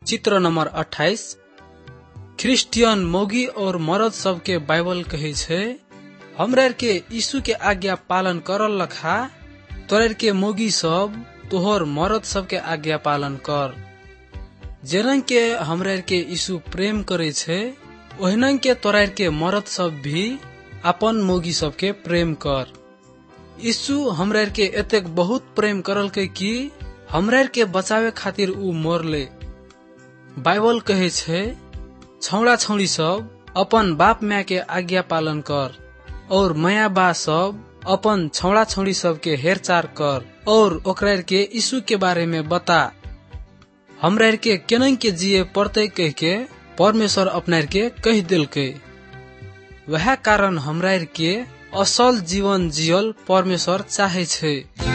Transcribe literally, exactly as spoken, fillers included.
चित्र नंबर अट्ठाईस। क्रिस्चियन मौगी और मर्द सब के बाइबल कहे छे हमरा के यीशु के आज्ञा पालन करल लखा तोर के मौगी सब तोहर मर्द सब के आज्ञा पालन कर। जेरंग के हमरा के यीशु प्रेम करे छे ओहनंग के तोरा के मर्द सब भी अपन मौगी सब के प्रेम कर। यीशु हमरा के एतेक बहुत प्रेम करल के कि हमरा के बचावे खातिर ऊ मरले। बाइबल कहे छे छौड़ा छौड़ी सब अपन बाप माँ के आज्ञा पालन कर और माया बा सब अपन छौड़ा छौड़ी सब के हेरचार कर और ओकरा के यीशु के बारे में बता। हमरा के केनंग के जिए पड़ते कह के परमेश्वर अपना के कह दिल के। वह कारण हमरा के असल जीवन जियल परमेश्वर चाहे छे।